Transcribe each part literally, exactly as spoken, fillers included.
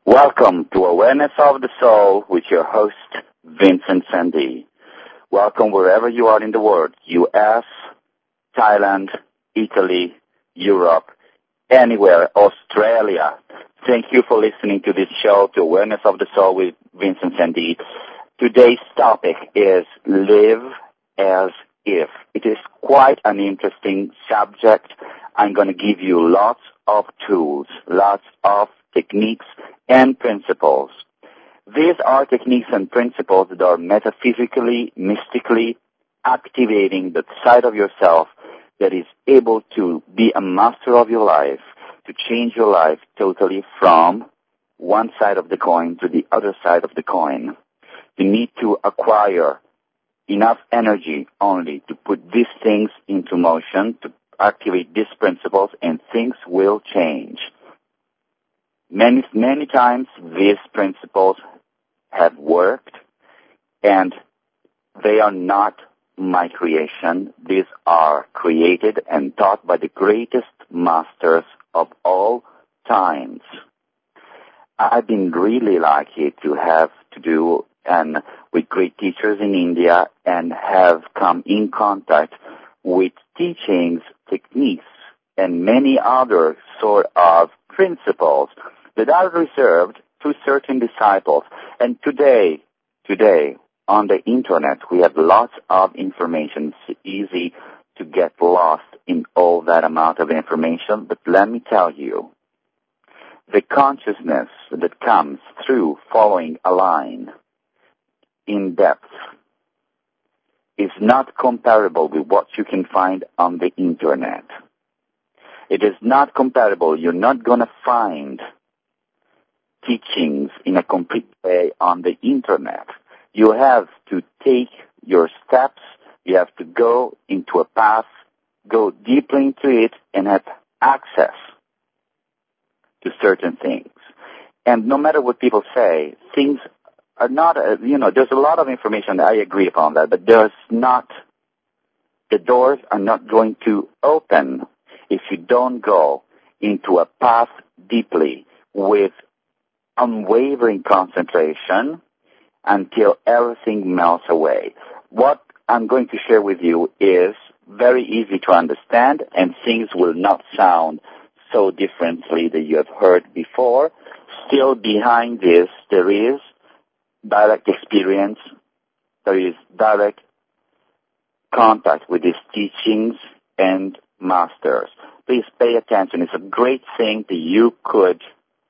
Welcome to Awareness of the Soul with your host, Vincent Sandy. Welcome wherever you are in the world, U S, Thailand, Italy, Europe, anywhere, Australia. Thank you for listening to this show, to Awareness of the Soul with Vincent Sandy. Today's topic is Live as If. It is quite an interesting subject. I'm going to give you lots of tools, lots of techniques and principles. These are techniques and principles that are metaphysically, mystically activating the side of yourself that is able to be a master of your life, to change your life totally from one side of the coin to the other side of the coin. You need to acquire enough energy only to put these things into motion, to activate these principles, and things will change. Many, many times these principles have worked, and they are not my creation. These are created and taught by the greatest masters of all times. I've been really lucky to have to do and with great teachers in India and have come in contact with teachings, techniques, and many other sort of principles that are reserved to certain disciples. And today, today, on the internet, we have lots of information. It's easy to get lost in all that amount of information, but let me tell you, the consciousness that comes through following a line in depth is not comparable with what you can find on the internet. It is not comparable. You're not going to find teachings in a complete way on the internet. You have to take your steps. You have to go into a path, go deeply into it, and have access to certain things. And no matter what people say, things are not, uh, you know, there's a lot of information. I agree upon that, but there's not, the doors are not going to open if you don't go into a path deeply with unwavering concentration until everything melts away. What I'm going to share with you is very easy to understand, and things will not sound so differently that you have heard before. Still behind this, there is direct experience, there is direct contact with these teachings and masters. Please pay attention. It's a great thing that you could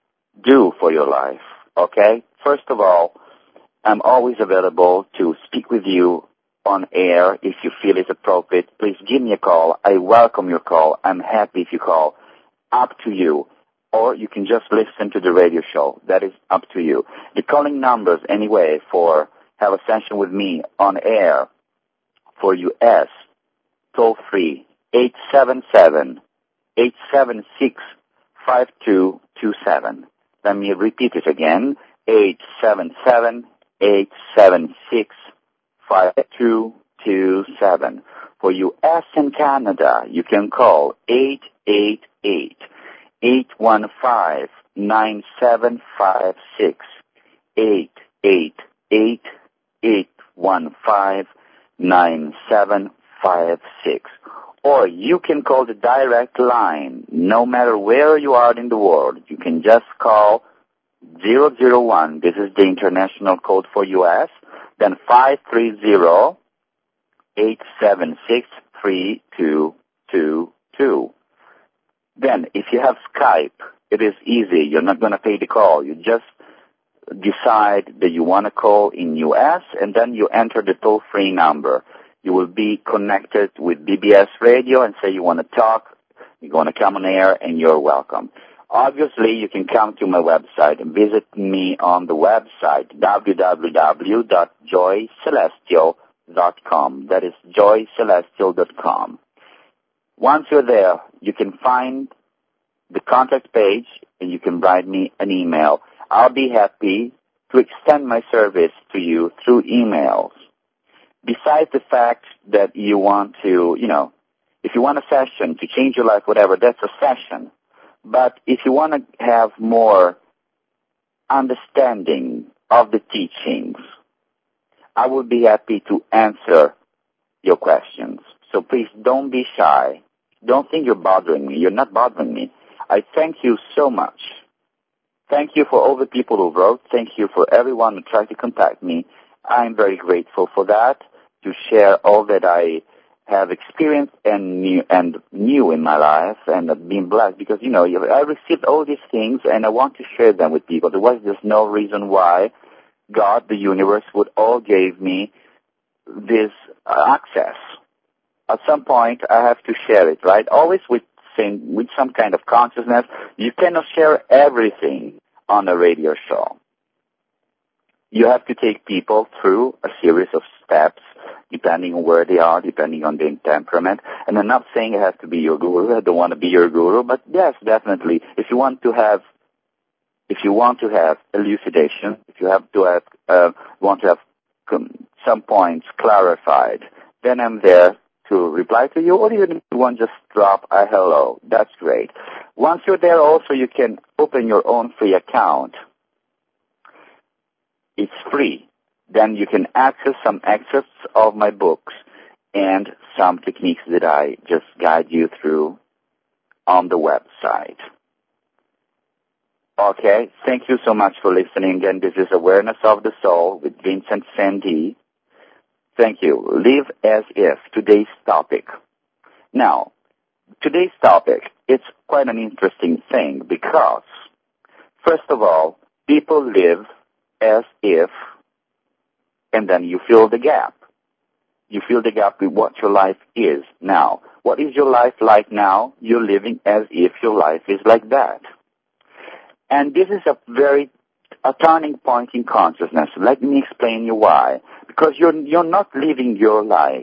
do for your life, okay? First of all, I'm always available to speak with you on air if you feel it's appropriate. Please give me a call. I welcome your call. I'm happy if you call. Up to you. Or you can just listen to the radio show. That is up to you. The calling numbers, anyway, for have a session with me on air for U S, toll free, eight seven seven, eight seven six, five two two seven. Let me repeat it again, eight seven seven, eight seven six, five two two seven. For U S and Canada, you can call eight eight eight, eight one five, nine seven five six, eight eight eight, eight one five, nine seven five six. Or you can call the direct line. No matter where you are in the world, you can just call zero zero one. This is the international code for U S. Then five three zero, eight seven six, three two two two. Then if you have Skype, it is easy. You're not going to pay the call. You just decide that you want to call in U S, and then you enter the toll-free number. You will be connected with B B S Radio and say you want to talk, you want to come on air, and you're welcome. Obviously, you can come to my website and visit me on the website, w w w dot joy celestial dot com. That is joy celestial dot com. Once you're there, you can find the contact page and you can write me an email. I'll be happy to extend my service to you through emails. Besides the fact that you want to, you know, if you want a session to change your life, whatever, that's a session. But if you want to have more understanding of the teachings, I would be happy to answer your questions. So please don't be shy. Don't think you're bothering me. You're not bothering me. I thank you so much. Thank you for all the people who wrote. Thank you for everyone who tried to contact me. I'm very grateful for that, to share all that I have experienced and knew, and knew in my life, and have been blessed, because, you know, I received all these things and I want to share them with people. There was just no reason why God, the universe, would all give me this uh, access. At some point, I have to share it, right? Always with same, with some kind of consciousness. You cannot share everything on a radio show. You have to take people through a series of steps, depending on where they are, depending on their temperament. And I'm not saying it has to be your guru. I don't want to be your guru, but yes, definitely. If you want to have, if you want to have elucidation, if you have to have, uh, want to have com- some points clarified, then I'm there to reply to you, or even if you want just drop a hello. That's great. Once you're there, also you can open your own free account. It's free. Then you can access some excerpts of my books and some techniques that I just guide you through on the website. Okay, thank you so much for listening. And this is Awareness of the Soul with Vincent Sandy. Thank you. Live as if, today's topic. Now, today's topic, it's quite an interesting thing because, first of all, people live as if, and then you fill the gap. You fill the gap with what your life is now. What is your life like now? You're living as if your life is like that. And this is a very a turning point in consciousness. Let me explain you why. Because you're you're not living your life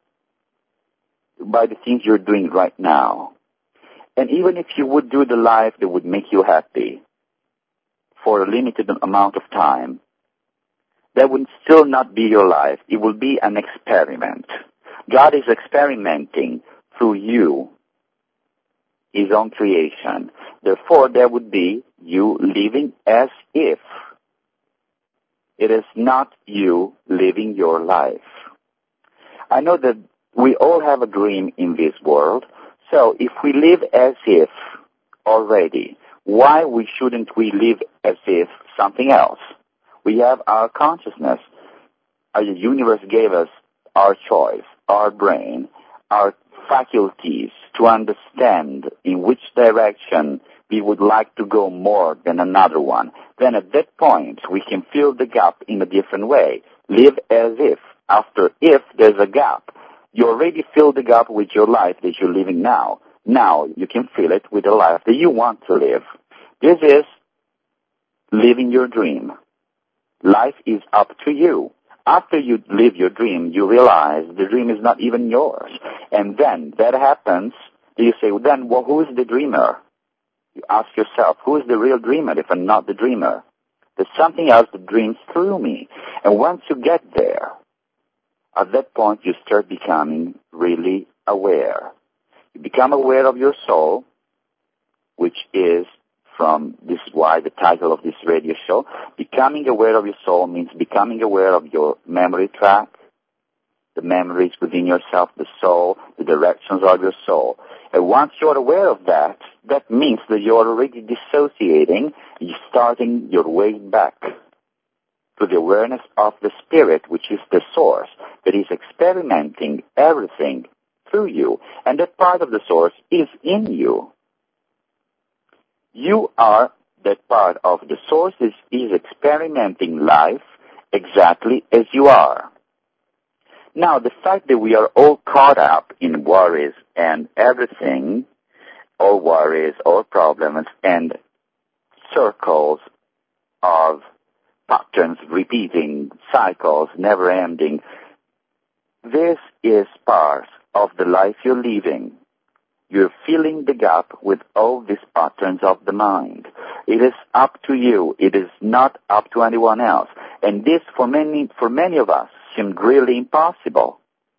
by the things you're doing right now. And even if you would do the life that would make you happy for a limited amount of time, that would still not be your life. It will be an experiment. God is experimenting through you, His own creation. Therefore, there would be you living as if. It is not you living your life. I know that we all have a dream in this world, so if we live as if already, why we shouldn't we live as if something else? We have our consciousness. Our universe gave us our choice, our brain, our faculties to understand in which direction we would like to go more than another one. Then at that point, we can fill the gap in a different way. Live as if. After if, there's a gap. You already filled the gap with your life that you're living now. Now you can fill it with the life that you want to live. This is living your dream. Life is up to you. After you live your dream, you realize the dream is not even yours. And then that happens, you say, well, then well, who is the dreamer? You ask yourself, who is the real dreamer if I'm not the dreamer? There's something else that dreams through me. And once you get there, at that point you start becoming really aware. You become aware of your soul, which is from, this is why the title of this radio show, becoming aware of your soul means becoming aware of your memory track, the memories within yourself, the soul, the directions of your soul. And once you're aware of that, that means that you're already dissociating, you're starting your way back to the awareness of the spirit, which is the source, that is experimenting everything through you. And that part of the source is in you. You are that part of the source is, is experimenting life exactly as you are. Now, the fact that we are all caught up in worries and everything, all worries, all problems, and circles of patterns, repeating cycles, never ending, this is part of the life you're living. You're filling the gap with all these patterns of the mind. It is up to you. It is not up to anyone else. And this, for many, for many of us, seemed really impossible.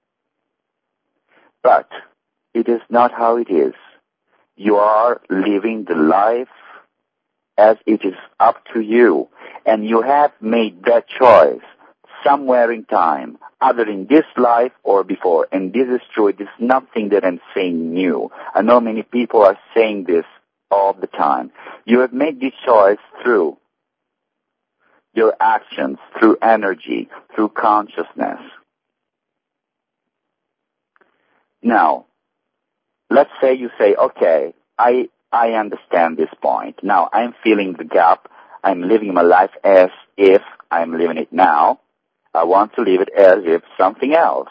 But it is not how it is. You are living the life as it is up to you. And you have made that choice somewhere in time, either in this life or before. And this is true. It is nothing that I'm saying new. I know many people are saying this all the time. You have made this choice through your actions, through energy, through consciousness. Now, let's say you say, okay, I I understand this point. Now, I'm feeling the gap. I'm living my life as if I'm living it now. I want to live it as if something else.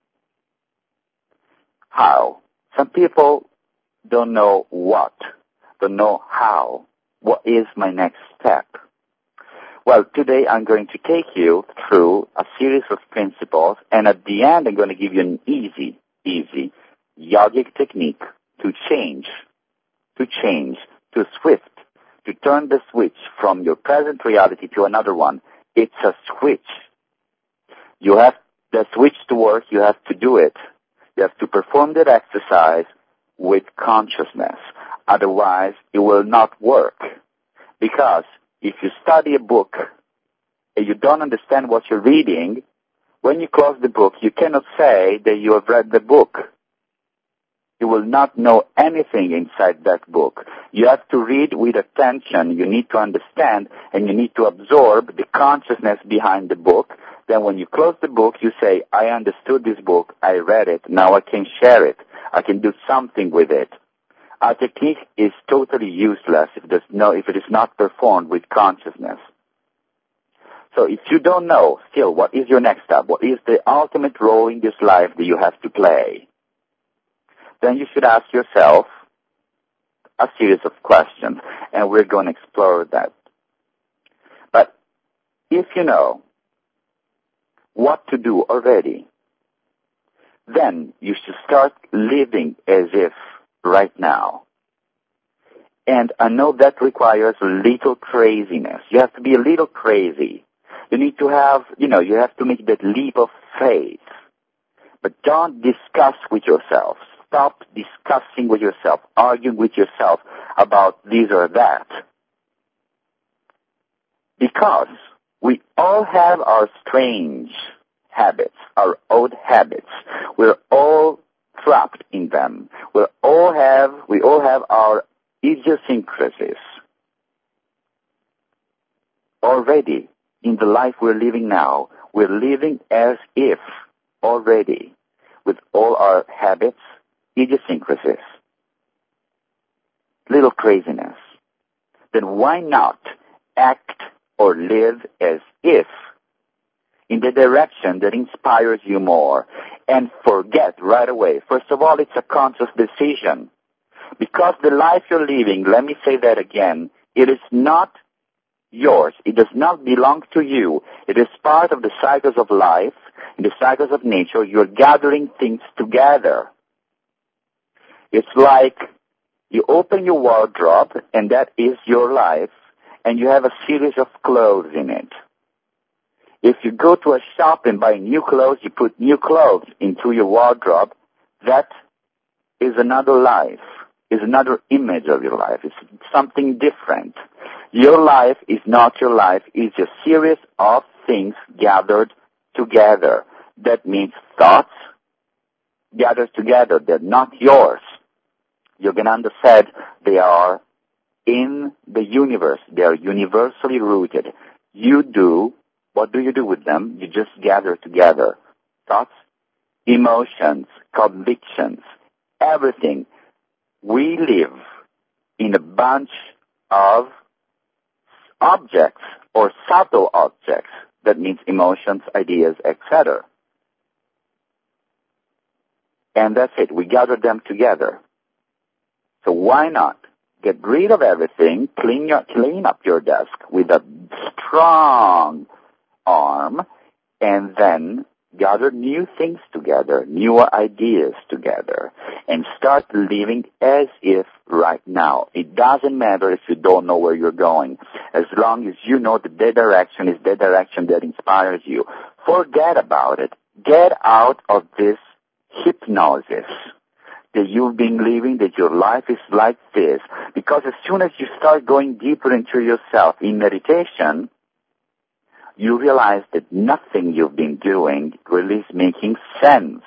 How? Some people don't know what, don't know how. What is my next step? Well, today I'm going to take you through a series of principles, and at the end I'm going to give you an easy, easy yogic technique to change, to change, to swift, to turn the switch from your present reality to another one. It's a switch. You have the switch to work, you have to do it. You have to perform that exercise with consciousness. Otherwise, it will not work. Because if you study a book and you don't understand what you're reading, when you close the book, you cannot say that you have read the book. You will not know anything inside that book. You have to read with attention. You need to understand, and you need to absorb the consciousness behind the book. Then when you close the book, you say, I understood this book. I read it. Now I can share it. I can do something with it. Our technique is totally useless if, there's no, if it is not performed with consciousness. So if you don't know still what is your next step, what is the ultimate role in this life that you have to play, then you should ask yourself a series of questions, and we're going to explore that. But if you know what to do already, then you should start living as if right now. And I know that requires a little craziness. You have to be a little crazy. You need to have, you know, you have to make that leap of faith. But don't discuss with yourself. Stop discussing with yourself, arguing with yourself about this or that. Because we all have our strange habits, our old habits. We're all trapped in them. We all have, we all have our idiosyncrasies. Already, in the life we're living now, we're living as if already, with all our habits, idiosyncrasies, little craziness. Then why not act or live as if in the direction that inspires you more, and forget right away. First of all, it's a conscious decision. Because the life you're living, let me say that again, it is not yours. It does not belong to you. It is part of the cycles of life, in the cycles of nature. You're gathering things together. It's like you open your wardrobe, and that is your life, and you have a series of clothes in it. If you go to a shop and buy new clothes, you put new clothes into your wardrobe, that is another life, is another image of your life. It's something different. Your life is not your life. It's a series of things gathered together. That means thoughts gathered together. They're not yours. Yogananda said they are in the universe. They are universally rooted. You do, what do you do with them? You just gather together. Thoughts, emotions, convictions, everything. We live in a bunch of objects or subtle objects. That means emotions, ideas, et cetera. And that's it. We gather them together. So why not get rid of everything, clean, your, clean up your desk with a strong arm, and then gather new things together, newer ideas together, and start living as if right now. It doesn't matter if you don't know where you're going. As long as you know that the direction is the direction that inspires you, forget about it. Get out of this hypnosis. that you've been living, that your life is like this. Because as soon as you start going deeper into yourself in meditation, you realize that nothing you've been doing really is making sense.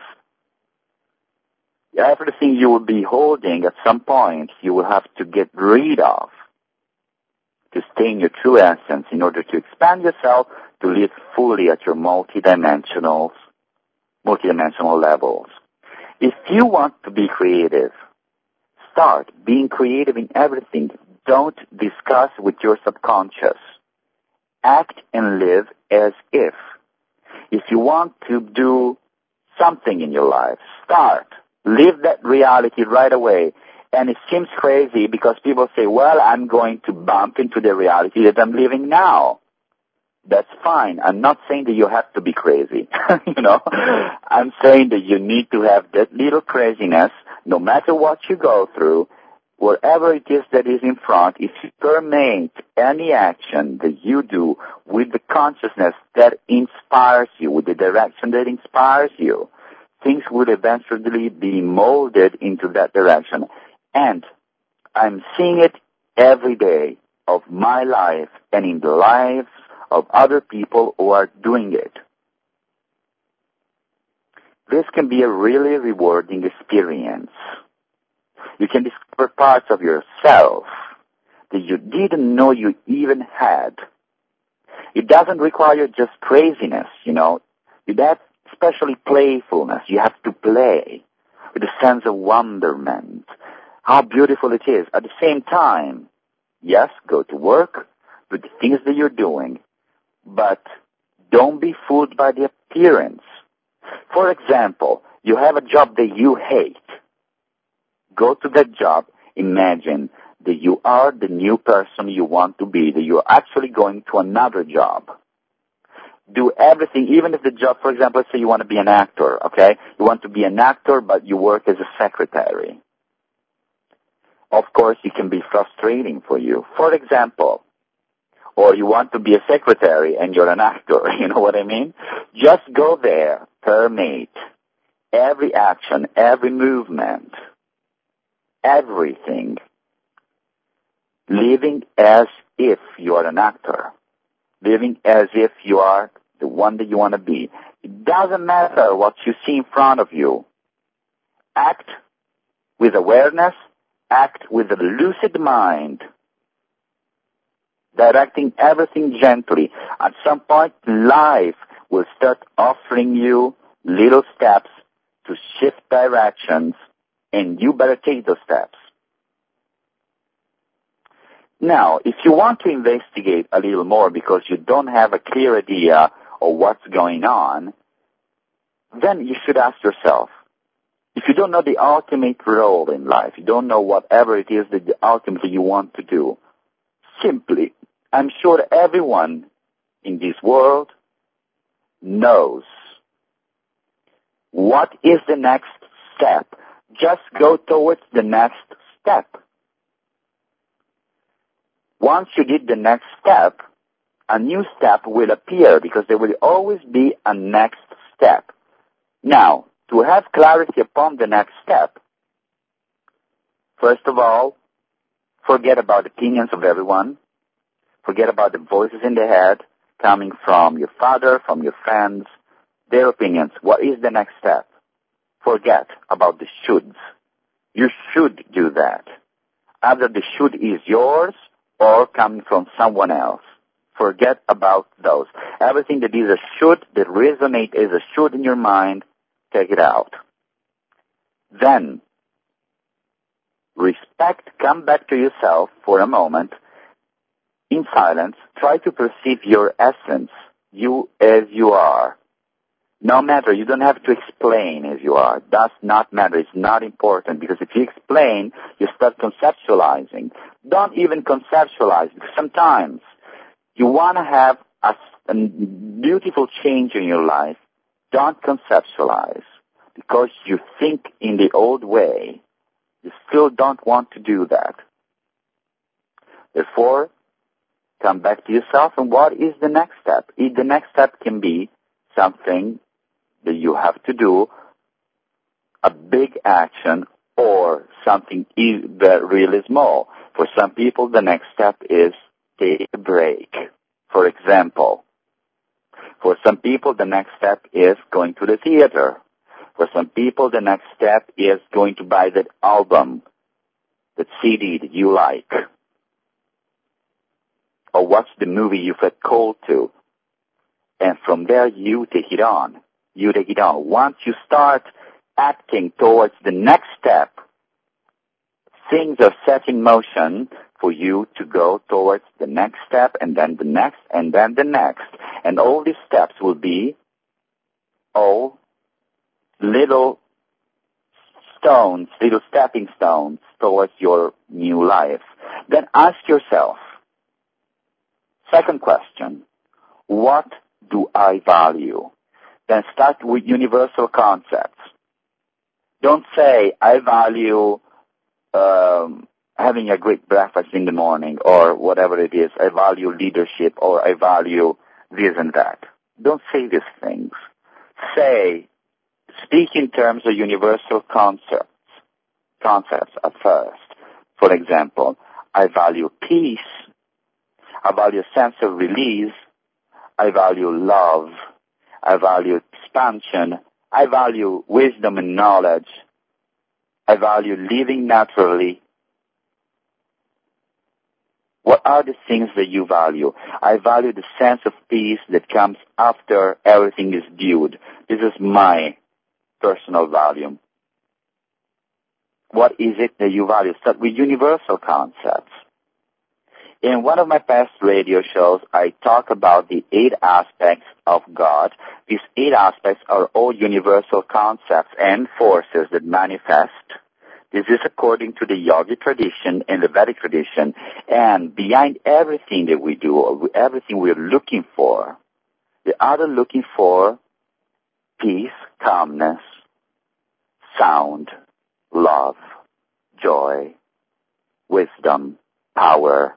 Everything you will be holding at some point, you will have to get rid of to stay in your true essence in order to expand yourself, to live fully at your multidimensional, multidimensional levels. If you want to be creative, start being creative in everything. Don't discuss with your subconscious. Act and live as if. If you want to do something in your life, start. Live that reality right away. And it seems crazy because people say, well, I'm going to bump into the reality that I'm living now. That's fine. I'm not saying that you have to be crazy. you know, I'm saying that you need to have that little craziness, no matter what you go through, whatever it is that is in front. If you permeate any action that you do with the consciousness that inspires you, with the direction that inspires you, things will eventually be molded into that direction. And I'm seeing it every day of my life and in the lives of other people who are doing it. This can be a really rewarding experience. You can discover parts of yourself that you didn't know you even had. It doesn't require just craziness, you know. It has especially playfulness. You have to play with a sense of wonderment. How beautiful it is. At the same time, yes, go to work, do the things that you're doing, but don't be fooled by the appearance. For example, you have a job that you hate. Go to that job. Imagine that you are the new person you want to be, that you're actually going to another job. Do everything, even if the job, for example, let's say you want to be an actor, okay? You want to be an actor, but you work as a secretary. Of course, it can be frustrating for you. For example, or you want to be a secretary and you're an actor, you know what I mean? Just go there, permeate every action, every movement, everything, living as if you are an actor, living as if you are the one that you want to be. It doesn't matter what you see in front of you. Act with awareness, act with a lucid mind, directing everything gently. At some point, life will start offering you little steps to shift directions, and you better take those steps. Now, if you want to investigate a little more because you don't have a clear idea of what's going on, then you should ask yourself, if you don't know the ultimate role in life, you don't know whatever it is that ultimately you want to do, simply, I'm sure everyone in this world knows what is the next step. Just go towards the next step. Once you did the next step, a new step will appear because there will always be a next step. Now, to have clarity upon the next step, first of all, forget about the opinions of everyone. Forget about the voices in the head coming from your father, from your friends, their opinions. What is the next step? Forget about the shoulds. You should do that. Either the should is yours or coming from someone else. Forget about those. Everything that is a should, that resonates as a should in your mind, take it out. Then, respect, come back to yourself for a moment. In silence, try to perceive your essence, you as you are. No matter, you don't have to explain as you are. Does not matter. It's not important because if you explain, you start conceptualizing. Don't even conceptualize because sometimes you want to have a, a beautiful change in your life. Don't conceptualize because you think in the old way. You still don't want to do that. Therefore, come back to yourself and what is the next step? The next step can be something that you have to do, a big action, or something really small. For some people, the next step is take a break. For example, for some people, the next step is going to the theater. For some people, the next step is going to buy that album, that C D that you like, or watch the movie you felt called to. And from there, you take it on. You take it on. Once you start acting towards the next step, things are set in motion for you to go towards the next step, and then the next, and then the next. And all these steps will be all little stones, little stepping stones towards your new life. Then ask yourself, second question, what do I value? Then start with universal concepts. Don't say, I value um, having a great breakfast in the morning, or whatever it is. I value leadership, or I value this and that. Don't say these things. Say, speak in terms of universal concepts, concepts at first. For example, I value peace. I value a sense of release. I value love. I value expansion. I value wisdom and knowledge. I value living naturally. What are the things that you value? I value the sense of peace that comes after everything is viewed. This is my personal value. What is it that you value? Start with universal concepts. In one of my past radio shows, I talk about the eight aspects of God. These eight aspects are all universal concepts and forces that manifest. This is according to the yogic tradition and the Vedic tradition. And behind everything that we do, or everything we're looking for, the other looking for peace, calmness, sound, love, joy, wisdom, power.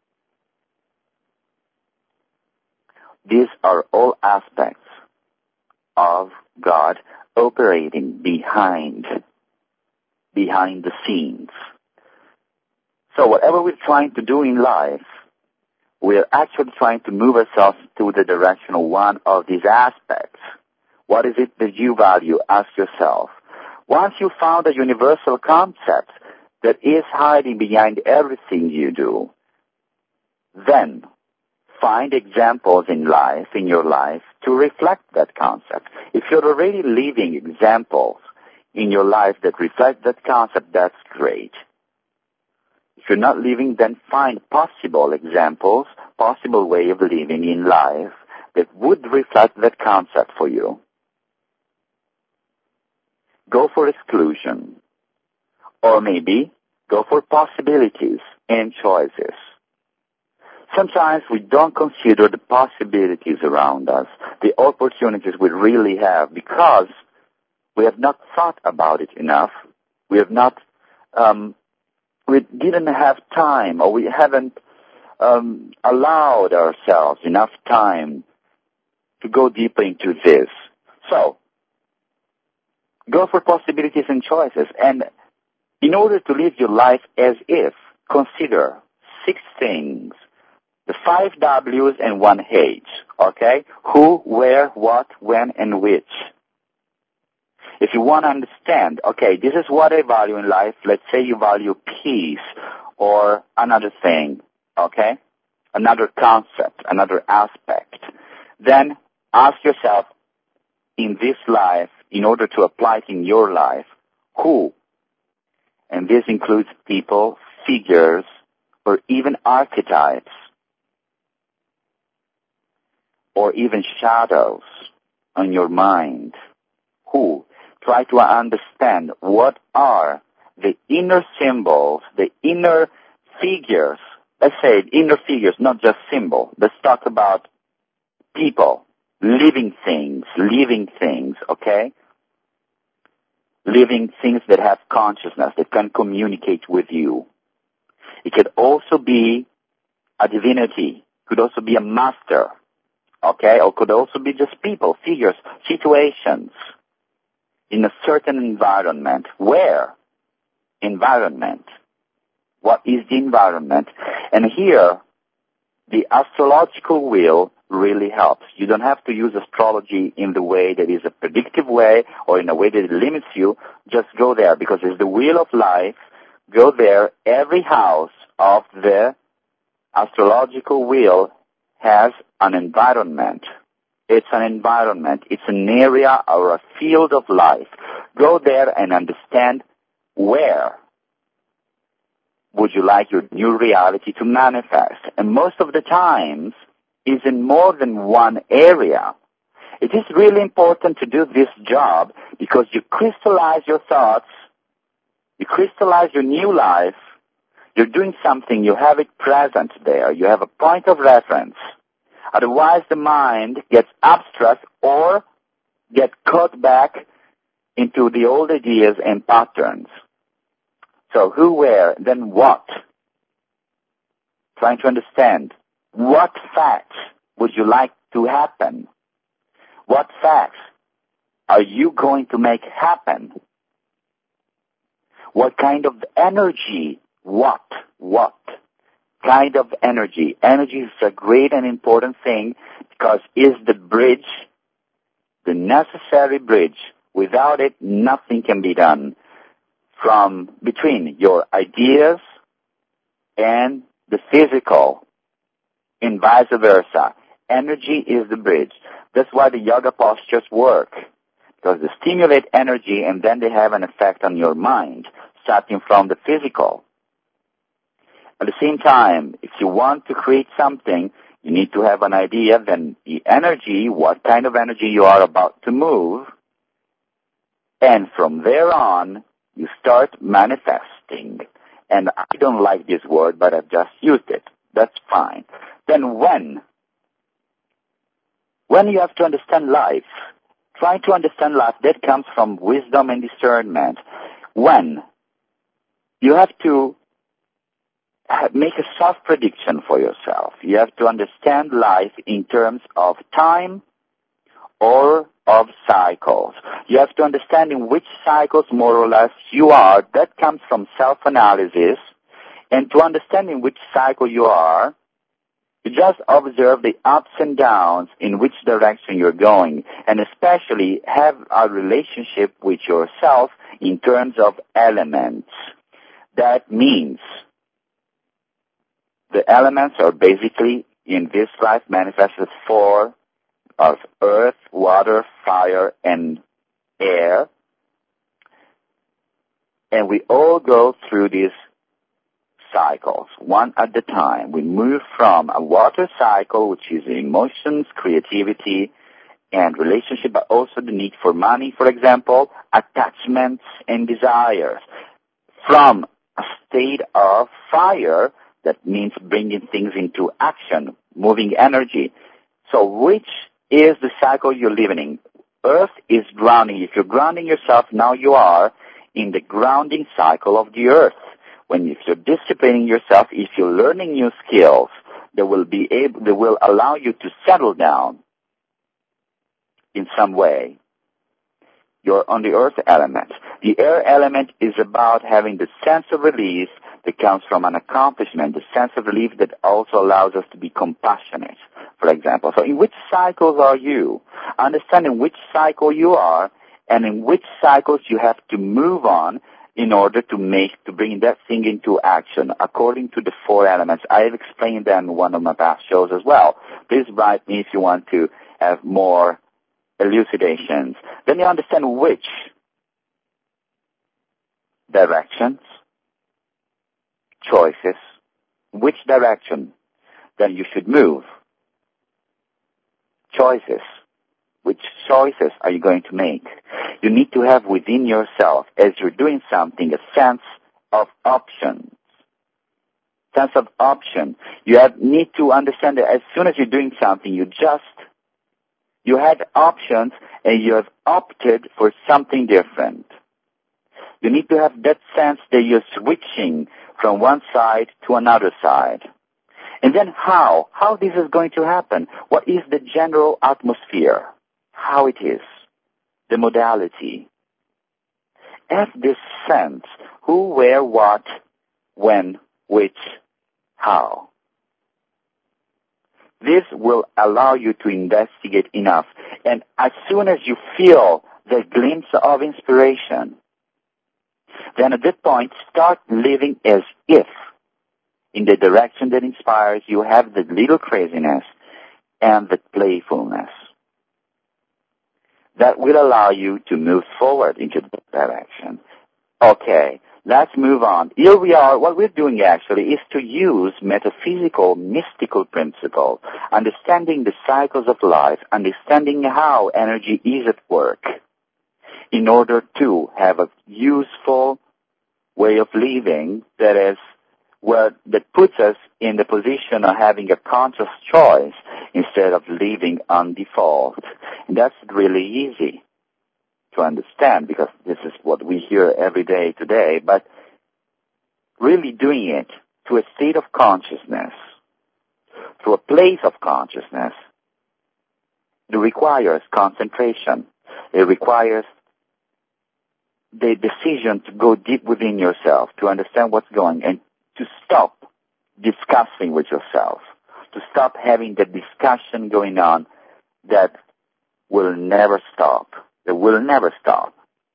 These are all aspects of God operating behind, behind the scenes. So whatever we're trying to do in life, we're actually trying to move ourselves to the direction of one of these aspects. What is it that you value? Ask yourself. Once you found a universal concept that is hiding behind everything you do, then find examples in life, in your life, to reflect that concept. If you're already living examples in your life that reflect that concept, that's great. If you're not living, then find possible examples, possible way of living in life that would reflect that concept for you. Go for exclusion. Or maybe go for possibilities and choices. Sometimes we don't consider the possibilities around us, the opportunities we really have, because we have not thought about it enough. We have not, um, we didn't have time, or we haven't um, allowed ourselves enough time to go deeper into this. So, go for possibilities and choices. And in order to live your life as if, consider six things. The five W's and one H, okay? Who, where, what, when, and which. If you want to understand, okay, this is what I value in life. Let's say you value peace or another thing, okay? Another concept, another aspect. Then ask yourself, in this life, in order to apply it in your life, who? And this includes people, figures, or even archetypes, or even shadows on your mind. Who? Try to understand what are the inner symbols, the inner figures. Let's say inner figures, not just symbols. Let's talk about people, living things, living things, okay? Living things that have consciousness, that can communicate with you. It could also be a divinity, could also be a master, okay? Or could also be just people, figures, situations in a certain environment where environment. What is the environment? And here, the astrological wheel really helps. You don't have to use astrology in the way that is a predictive way or in a way that limits you. Just go there because it's the wheel of life. Go there. Every house of the astrological wheel has an environment. It's an environment. It's an area or a field of life. Go there and understand where would you like your new reality to manifest. And most of the times, is in more than one area. It is really important to do this job because you crystallize your thoughts, you crystallize your new life, you're doing something, you have it present there, you have a point of reference. Otherwise the mind gets abstract or gets caught back into the old ideas and patterns. So who, where, then what? Trying to understand. What facts would you like to happen? What facts are you going to make happen? What kind of energy? What? What kind of energy? Energy is a great and important thing because it's the bridge, the necessary bridge. Without it, nothing can be done from between your ideas and the physical. And vice versa. Energy is the bridge. That's why the yoga postures work. Because they stimulate energy and then they have an effect on your mind, starting from the physical. At the same time, if you want to create something, you need to have an idea, then the energy, what kind of energy you are about to move, and from there on, you start manifesting. And I don't like this word, but I've just used it. That's fine. Then when? When you have to understand life. Trying to understand life, that comes from wisdom and discernment. When? You have to make a self-prediction for yourself. You have to understand life in terms of time or of cycles. You have to understand in which cycles, more or less, you are. That comes from self-analysis. And to understand in which cycle you are, you just observe the ups and downs in which direction you're going, and especially have a relationship with yourself in terms of elements. That means the elements are basically, in this life, manifested four of earth, water, fire, and air. And we all go through these cycles, one at a time. We move from a water cycle, which is emotions, creativity, and relationship, but also the need for money, for example, attachments and desires. From a state of fire, that means bringing things into action, moving energy. So which is the cycle you're living in? Earth is grounding. If you're grounding yourself, now you are in the grounding cycle of the earth. When if you're disciplining yourself, if you're learning new skills, they will be able, they will allow you to settle down in some way. You're on the earth element. The air element is about having the sense of relief that comes from an accomplishment, the sense of relief that also allows us to be compassionate, for example. So in which cycles are you? Understanding which cycle you are and in which cycles you have to move on in order to make, to bring that thing into action according to the four elements. I have explained them in one of my past shows as well. Please write me if you want to have more elucidations. Then you understand which directions, choices, which direction then you should move. Choices. Which choices are you going to make? You need to have within yourself, as you're doing something, a sense of options. Sense of option. You have, need to understand that as soon as you're doing something, you just, you had options and you have opted for something different. You need to have that sense that you're switching from one side to another side. And then how? How this is going to happen? What is the general atmosphere? How it is? The modality. Have this sense Who, where, what, when, which, how. This will allow you to investigate enough. And as soon as you feel the glimpse of inspiration, then at that point, start living as if in the direction that inspires you have the little craziness and the playfulness. That will allow you to move forward into that direction. Okay, let's move on. Here we are. What we're doing actually is to use metaphysical, mystical principle, understanding the cycles of life, understanding how energy is at work, in order to have a useful way of living that is what that puts us in the position of having a conscious choice instead of living on default. And that's really easy to understand because this is what we hear every day today, but really doing it to a state of consciousness, to a place of consciousness, it requires concentration. It requires the decision to go deep within yourself, to understand what's going on, and to stop discussing with yourself, to stop having the discussion going on that will never stop. That will never stop.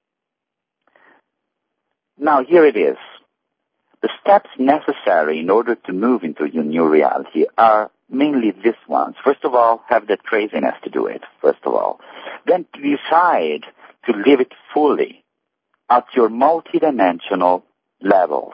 Now, here it is. The steps necessary in order to move into your new reality are mainly these ones. First of all, have the craziness to do it, first of all. Then to decide to live it fully at your multidimensional levels.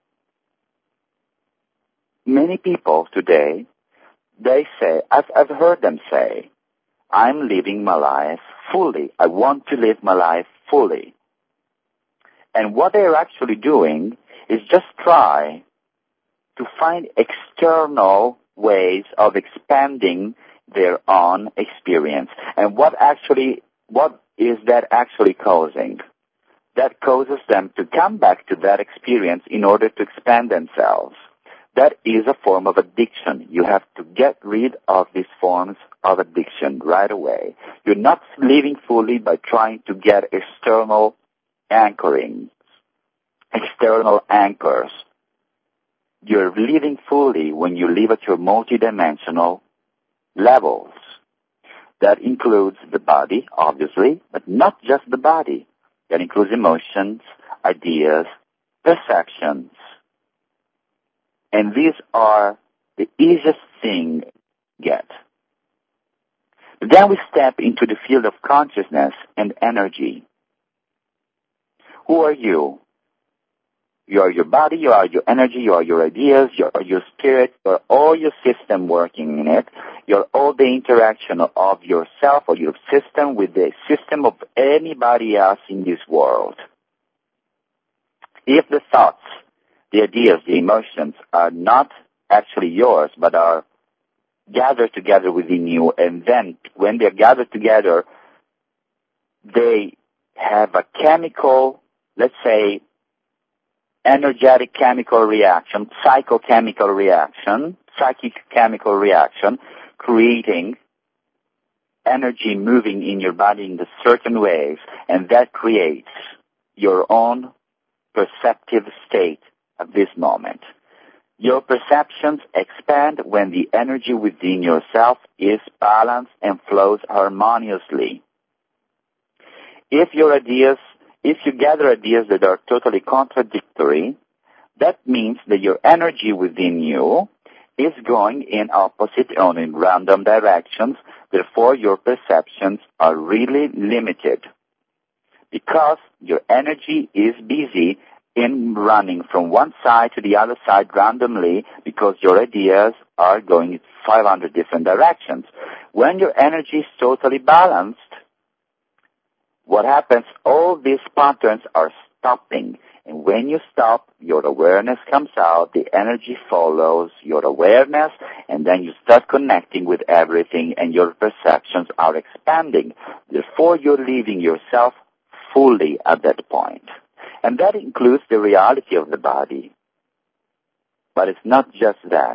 Many people today, they say, I've, I've heard them say, I'm living my life fully. I want to live my life fully. And what they're actually doing is just try to find external ways of expanding their own experience. And what actually, what is that actually causing? That causes them to come back to that experience in order to expand themselves. That is a form of addiction. You have to get rid of these forms of addiction right away. You're not living fully by trying to get external anchoring, external anchors. You're living fully when you live at your multidimensional levels. That includes the body, obviously, but not just the body. That includes emotions, ideas, perceptions. And these are the easiest thing to get. Then we step into the field of consciousness and energy. Who are you? You are your body, you are your energy, you are your ideas, you are your spirit, you are all your system working in it. You are all the interaction of yourself or your system with the system of anybody else in this world. If the thoughts, the ideas, the emotions are not actually yours, but are gathered together within you, and then when they're gathered together, they have a chemical, let's say, energetic chemical reaction, psychochemical reaction, psychic chemical reaction, creating energy moving in your body in certain ways, and that creates your own perceptive state at this moment. Your perceptions expand when the energy within yourself is balanced and flows harmoniously. If your ideas, if you gather ideas that are totally contradictory, that means that your energy within you is going in opposite or in random directions. Therefore, your perceptions are really limited because your energy is busy in running from one side to the other side randomly because your ideas are going in five hundred different directions. When your energy is totally balanced, what happens, all these patterns are stopping. And when you stop, your awareness comes out, the energy follows your awareness, and then you start connecting with everything, and your perceptions are expanding. Therefore, you're living yourself fully at that point. And that includes the reality of the body. But it's not just that.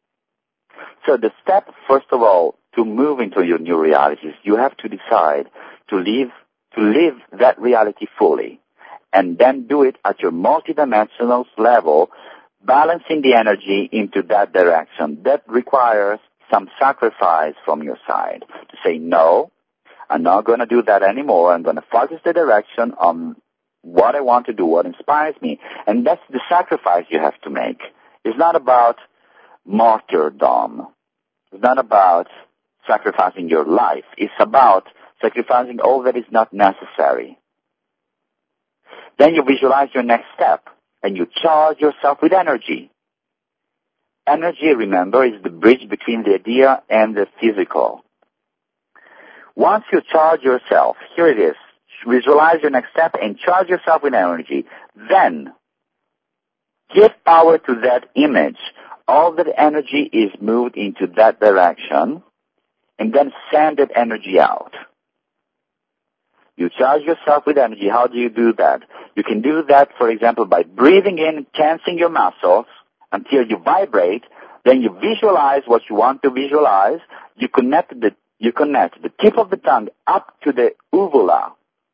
So the step, first of all, to move into your new realities, you have to decide to live, to live that reality fully. and then do it at your multidimensional level, balancing the energy into that direction. That requires some sacrifice from your side to say, no, I'm not going to do that anymore. I'm going to focus the direction on what I want to do, what inspires me. And that's the sacrifice you have to make. It's not about martyrdom. It's not about sacrificing your life. It's about sacrificing all that is not necessary. Then you visualize your next step, and you charge yourself with energy. Energy, remember, is the bridge between the idea and the physical. Once you charge yourself, here it is, visualize your next step and charge yourself with energy. Then, give power to that image. All that energy is moved into that direction, and then send that energy out. You charge yourself with energy. How do you do that? You can do that, for example, by breathing in, tensing your muscles until you vibrate. Then you visualize what you want to visualize. You connect the you connect the tip of the tongue up to the uvula,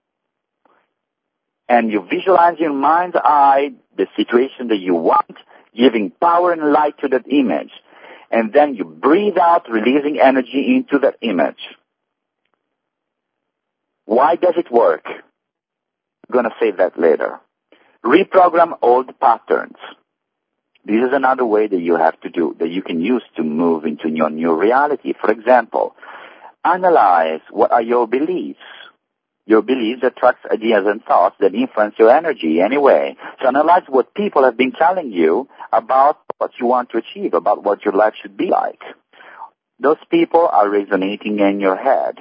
and you visualize in your mind's eye the situation that you want, giving power and light to that image. And then you breathe out, releasing energy into that image. Why does it work? I'm going to say that later. Reprogram old patterns. This is another way that you have to do, that you can use to move into your new reality. For example, analyze what are your beliefs. Your beliefs attract ideas and thoughts that influence your energy anyway. So analyze what people have been telling you about what you want to achieve, about what your life should be like. Those people are resonating in your head.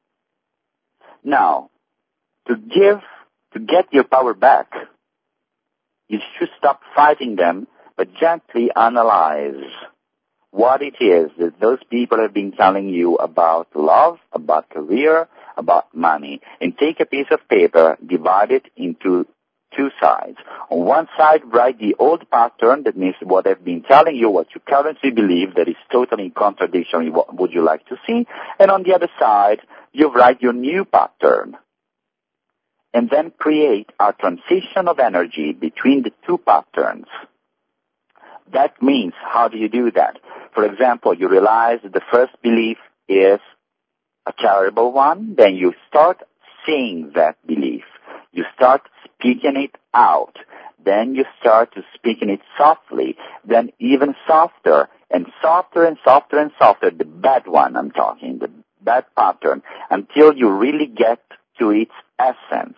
Now, to give, to get your power back, you should stop fighting them, but gently analyze what it is that those people have been telling you about love, about career, about money. And take a piece of paper, divide it into two sides. On one side, write the old pattern, that means what they've been telling you, what you currently believe that is totally in contradiction with what would you like to see. And on the other side, you write your new pattern. And then create a transition of energy between the two patterns. That means, how do you do that? For example, you realize that the first belief is a terrible one, then you start seeing that belief. You start speaking it out. Then you start to speaking it softly, then even softer, and softer and softer and softer, the bad one I'm talking, the bad pattern, until you really get to its essence.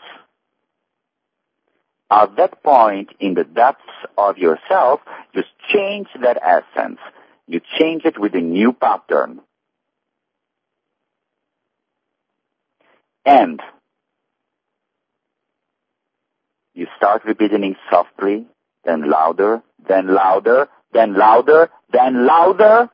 At that point, in the depths of yourself, just change that essence. You change it with a new pattern. And you start repeating it softly, then louder, then louder, then louder, then louder,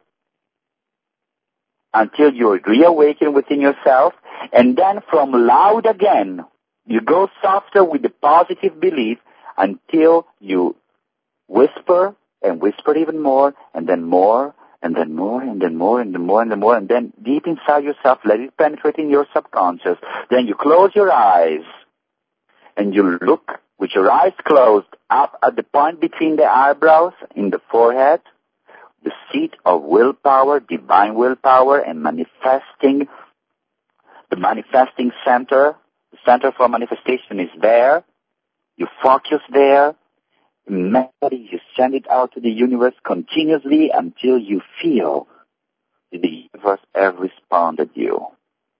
until you reawaken within yourself, and then from loud again, you go softer with the positive belief until you whisper and whisper even more, and then more, and then more, and then more, and then more, and then more, and then deep inside yourself, let it penetrate in your subconscious. Then you close your eyes, and you look with your eyes closed up at the point between the eyebrows in the forehead, the seat of willpower, divine willpower, and manifesting, the manifesting center. The center for manifestation is there. You focus there. Mentally, you send it out to the universe continuously until you feel that the universe has responded to you.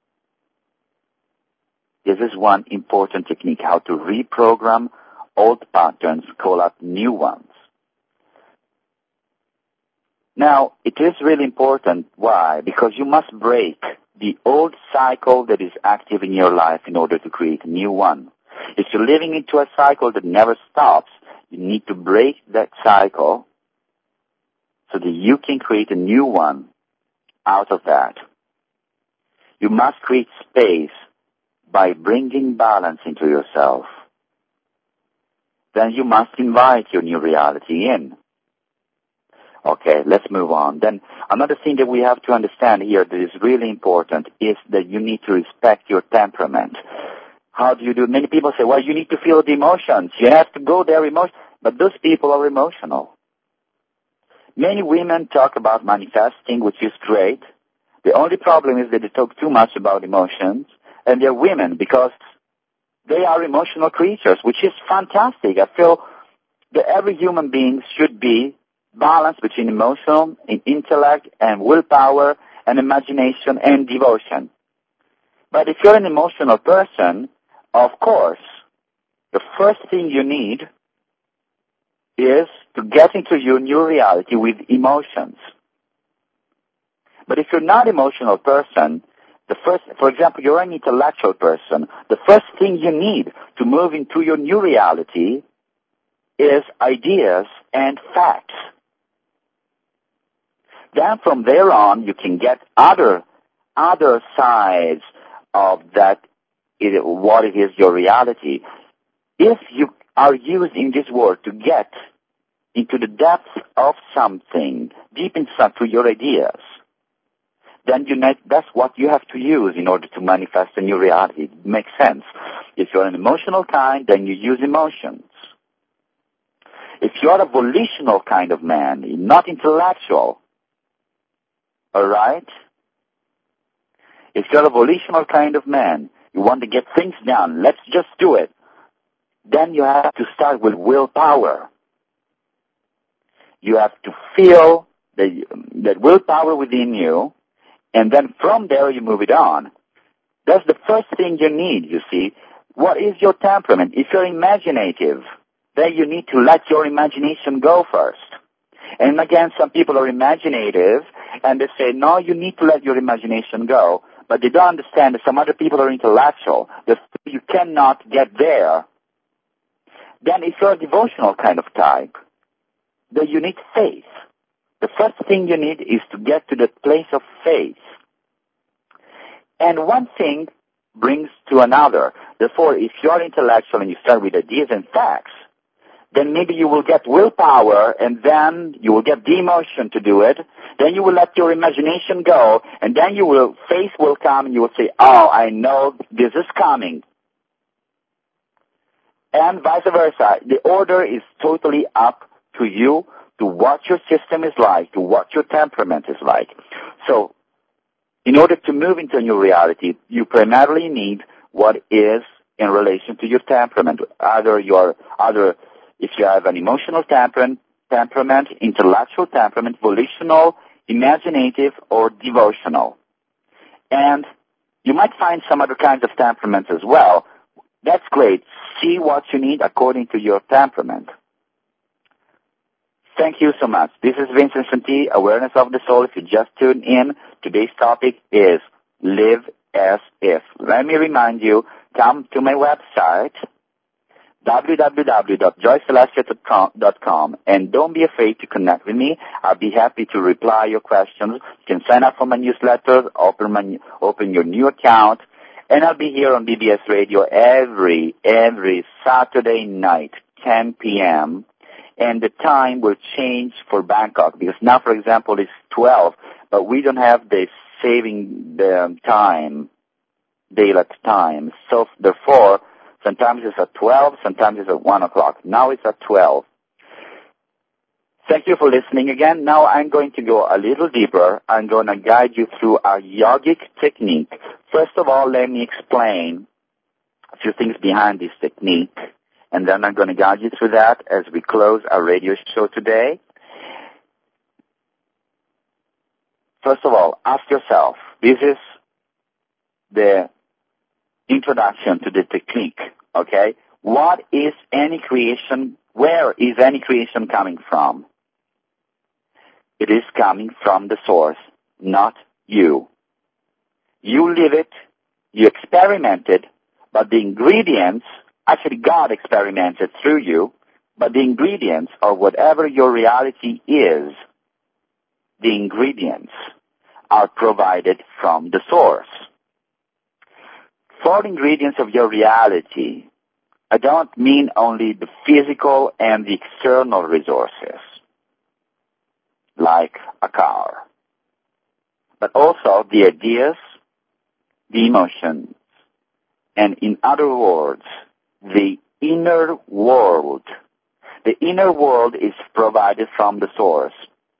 This is one important technique, how to reprogram old patterns, call up new ones. Now, it is really important. Why? Because you must break the old cycle that is active in your life in order to create a new one. If you're living into a cycle that never stops, you need to break that cycle so that you can create a new one out of that. You must create space by bringing balance into yourself. Then you must invite your new reality in. Okay, let's move on. Then another thing that we have to understand here that is really important is that you need to respect your temperament. How do you do it? Many people say, well, you need to feel the emotions. You have to go there emotion. But those people are emotional. Many women talk about manifesting, which is great. The only problem is that they talk too much about emotions. And they're women because they are emotional creatures, which is fantastic. I feel that every human being should be balanced between emotional and intellect and willpower and imagination and devotion. But if you're an emotional person, of course, the first thing you need is to get into your new reality with emotions. But if you're not an emotional person, the first, for example, you're an intellectual person, the first thing you need to move into your new reality is ideas and facts. Then from there on, you can get other, other sides of that, it, what it is your reality. If you are using this word to get into the depths of something, deep inside to your ideas, then you net, that's what you have to use in order to manifest a new reality. It makes sense. If you're an emotional kind, then you use emotions. If you're a volitional kind of man, not intellectual, all right? If you're a volitional kind of man, you want to get things done, let's just do it, then you have to start with willpower. You have to feel the, that willpower within you, and then from there you move it on. That's the first thing you need, you see. What is your temperament? If you're imaginative, then you need to let your imagination go first. And again, some people are imaginative, and they say, no, you need to let your imagination go. But they don't understand that some other people are intellectual, that you cannot get there. Then if you're a devotional kind of type, then you need faith. The first thing you need is to get to the place of faith. And one thing brings to another. Therefore, if you're intellectual and you start with ideas and facts, then maybe you will get willpower, and then you will get the emotion to do it. Then you will let your imagination go, and then you will, faith will come, and you will say, oh, I know this is coming. And vice versa. The order is totally up to you, to what your system is like, to what your temperament is like. So, in order to move into a new reality, you primarily need what is in relation to your temperament. Either your, either if you have an emotional temperament, temperament, intellectual temperament, volitional, imaginative, or devotional. And you might find some other kinds of temperaments as well. That's great. See what you need according to your temperament. Thank you so much. This is Vincent Santi, Awareness of the Soul. If you just tuned in, today's topic is Live as If. Let me remind you, come to my website, w w w dot joy celestia dot com, and don't be afraid to connect with me. I'll be happy to reply your questions. You can sign up for my newsletter, open, my, open your new account, and I'll be here on B B S Radio every, every Saturday night, ten p.m., and the time will change for Bangkok, because now, for example, it's twelve, but we don't have the saving the time, daylight time. So, therefore, sometimes it's at twelve, sometimes it's at one o'clock. Now it's at twelve. Thank you for listening again. Now I'm going to go a little deeper. I'm going to guide you through a yogic technique. First of all, let me explain a few things behind this technique, and then I'm going to guide you through that as we close our radio show today. First of all, ask yourself, this is the introduction to the technique, okay? What is any creation, where is any creation coming from? It is coming from the source, not you. You live it, you experiment it, but the ingredients, actually God experimented through you, but the ingredients or whatever your reality is, the ingredients are provided from the source. For ingredients of your reality, I don't mean only the physical and the external resources, like a car, but also the ideas, the emotions, And in other words, the inner world, the inner world is provided from the source.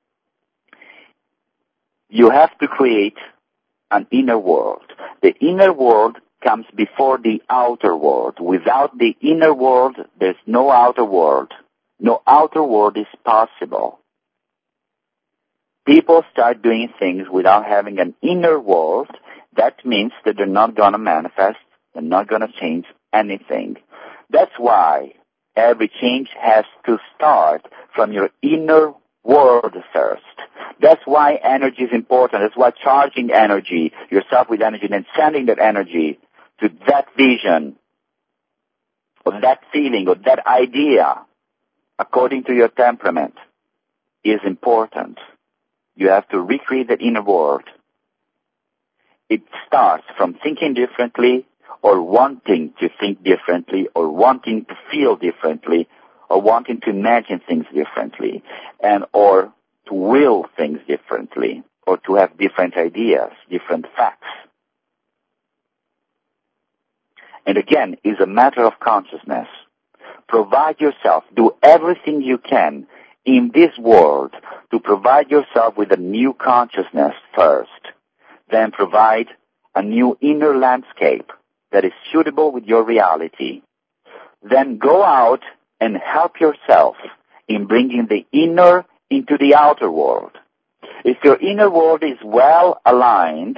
You have to create an inner world. The inner world comes before the outer world. Without the inner world, there's no outer world. No outer world is possible. People start doing things without having an inner world. That means that they're not going to manifest. They're not going to change anything. That's why every change has to start from your inner world first. That's why energy is important. That's why charging energy, yourself with energy, and then sending that energy to that vision, or that feeling, or that idea, according to your temperament, is important. You have to recreate that inner world. It starts from thinking differently, or wanting to think differently, or wanting to feel differently, or wanting to imagine things differently, and or to will things differently, or to have different ideas, different facts. And again, it's a matter of consciousness. Provide yourself, do everything you can in this world to provide yourself with a new consciousness first. Then provide a new inner landscape that is suitable with your reality. Then go out and help yourself in bringing the inner into the outer world. If your inner world is well aligned,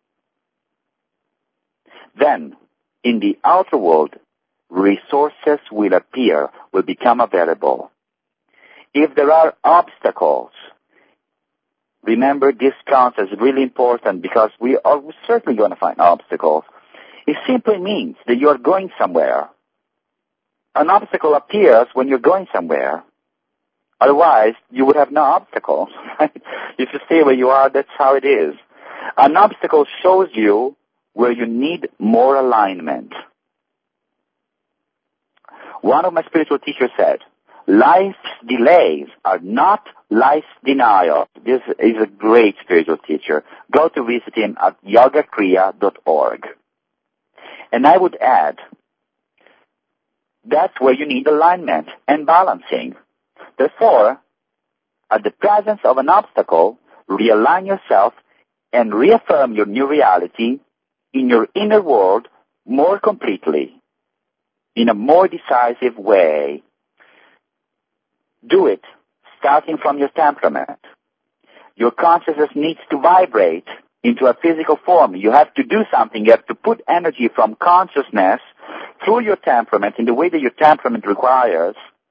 then in the outer world, resources will appear, will become available. If there are obstacles, remember this counts as really important because we are certainly going to find obstacles. It simply means that you are going somewhere. An obstacle appears when you're going somewhere. Otherwise, you would have no obstacles. If you stay where you are, that's how it is. An obstacle shows you where you need more alignment. One of my spiritual teachers said, life's delays are not life's denial. This is a great spiritual teacher. Go to visit him at yoga kriya dot org. And I would add, that's where you need alignment and balancing. Therefore, at the presence of an obstacle, realign yourself and reaffirm your new reality in your inner world more completely, in a more decisive way. Do it starting from your temperament. Your consciousness needs to vibrate into a physical form. You have to do something. You have to put energy from consciousness through your temperament in the way that your temperament requires.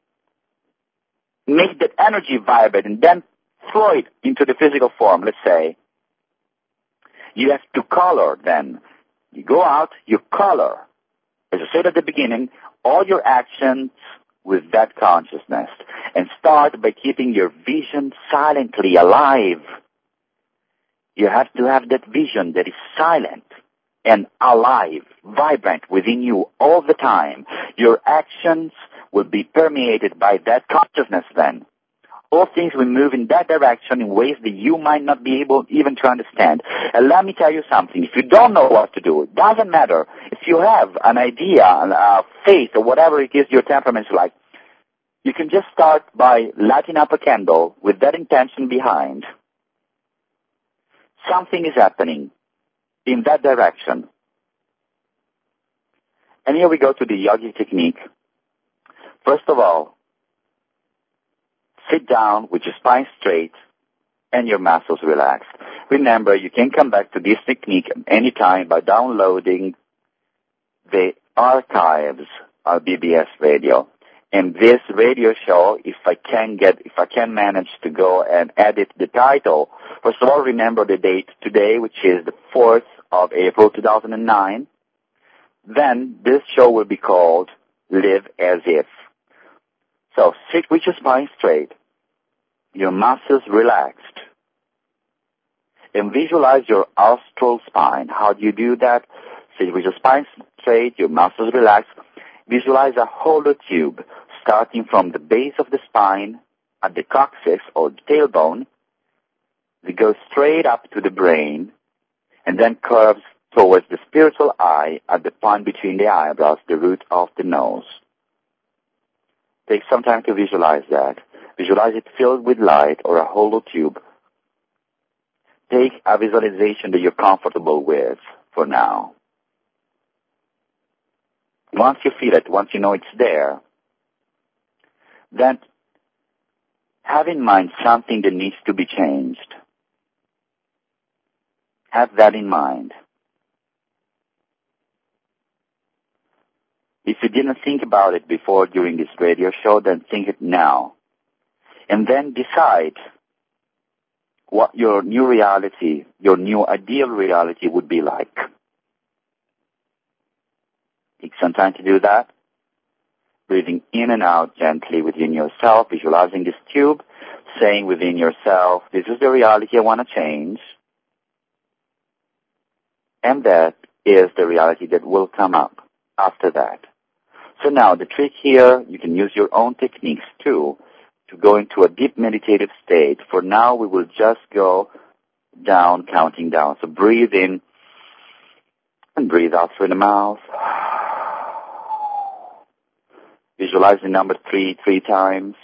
Make that energy vibrate and then throw it into the physical form, let's say. You have to color then. You go out, you color. As I said at the beginning, all your actions with that consciousness. And start by keeping your vision silently alive. You have to have that vision that is silent and alive, vibrant within you all the time. Your actions will be permeated by that consciousness then. All things will move in that direction in ways that you might not be able even to understand. And let me tell you something. If you don't know what to do, it doesn't matter. If you have an idea, a faith, or whatever it is your temperament's like, you can just start by lighting up a candle with that intention behind. Something is happening in that direction. And here we go to the yogic technique. First of all, sit down with your spine straight and your muscles relaxed. Remember, you can come back to this technique anytime by downloading the archives of B B S Radio. And this radio show, if I can get, if I can manage to go and edit the title, first of all, remember the date today, which is the fourth of April, two thousand nine. Then this show will be called Live As If. So sit with your spine straight, your muscles relaxed, and visualize your astral spine. How do you do that? Sit with your spine straight, your muscles relaxed. Visualize a hollow tube starting from the base of the spine at the coccyx or the tailbone. It goes straight up to the brain and then curves towards the spiritual eye at the point between the eyebrows, the root of the nose. Take some time to visualize that. Visualize it filled with light or a hollow tube. Take a visualization that you're comfortable with for now. Once you feel it, once you know it's there, then have in mind something that needs to be changed. Have that in mind. If you didn't think about it before during this radio show, then think it now. And then decide what your new reality, your new ideal reality would be like. Take some time to do that. Breathing in and out gently within yourself, visualizing this tube, saying within yourself, this is the reality I want to change. And that is the reality that will come up after that. So now the trick here, you can use your own techniques too, to go into a deep meditative state. For now, we will just go down, counting down. So breathe in and breathe out through the mouth. Visualize the number three, three times.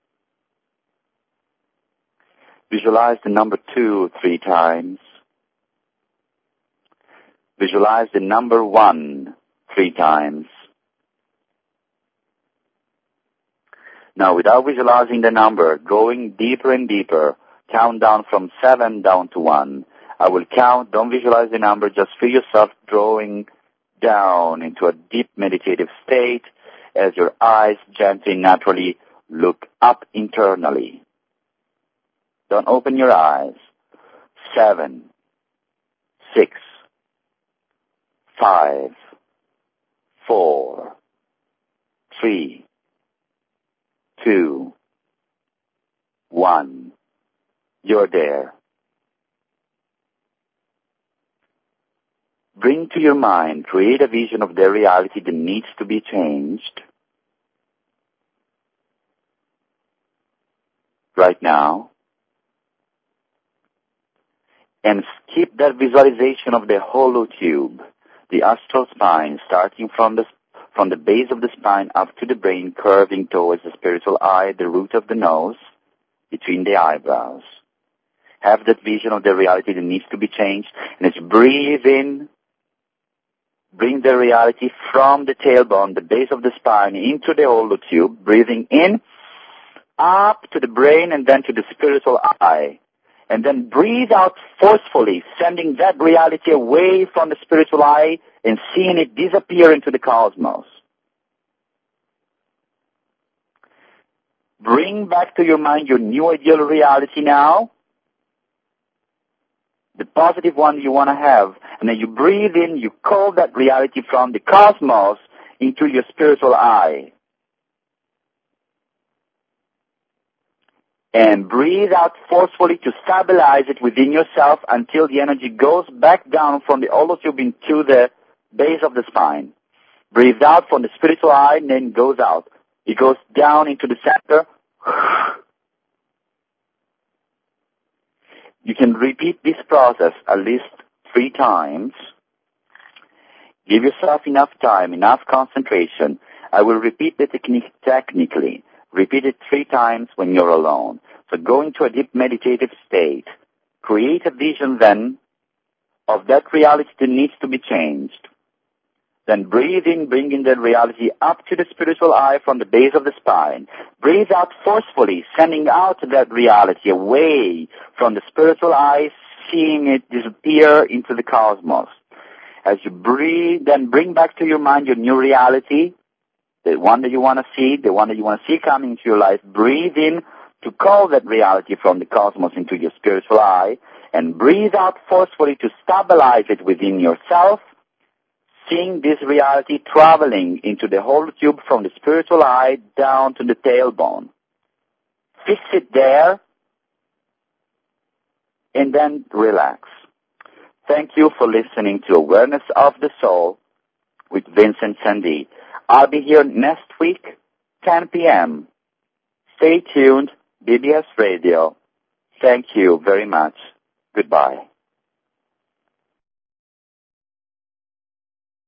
Visualize the number two, three times. Visualize the number one, three times. Now, without visualizing the number, going deeper and deeper, count down from seven down to one. I will count, don't visualize the number, just feel yourself drawing down into a deep meditative state as your eyes gently, naturally look up internally. Don't open your eyes. Seven, six, five, four, three, two, one. You're there. Bring to your mind, create a vision of the reality that needs to be changed right now. And keep that visualization of the hollow tube, the astral spine, starting from the from the base of the spine up to the brain, curving towards the spiritual eye, the root of the nose, between the eyebrows. Have that vision of the reality that needs to be changed, and it's breathe in, bring the reality from the tailbone, the base of the spine, into the hollow tube, breathing in, up to the brain, and then to the spiritual eye. And then breathe out forcefully, sending that reality away from the spiritual eye and seeing it disappear into the cosmos. Bring back to your mind your new ideal reality now, the positive one you want to have, and then you breathe in, you call that reality from the cosmos into your spiritual eye. And breathe out forcefully to stabilize it within yourself until the energy goes back down from the hollow tube into the base of the spine. Breathe out from the spiritual eye and then goes out. It goes down into the center. You can repeat this process at least three times. Give yourself enough time, enough concentration. I will repeat the technique technically. Repeat it three times when you're alone. So go into a deep meditative state. Create a vision then of that reality that needs to be changed. Then breathe in, bringing that reality up to the spiritual eye from the base of the spine. Breathe out forcefully, sending out that reality away from the spiritual eye, seeing it disappear into the cosmos. As you breathe, then bring back to your mind your new reality, the one that you want to see, the one that you want to see coming into your life. Breathe in to call that reality from the cosmos into your spiritual eye, and breathe out forcefully to stabilize it within yourself, seeing this reality traveling into the hollow tube from the spiritual eye down to the tailbone. Fix it there, and then relax. Thank you for listening to Awareness of the Soul with Vincent Sandy. I'll be here next week, ten p.m. Stay tuned, B B S Radio. Thank you very much. Goodbye.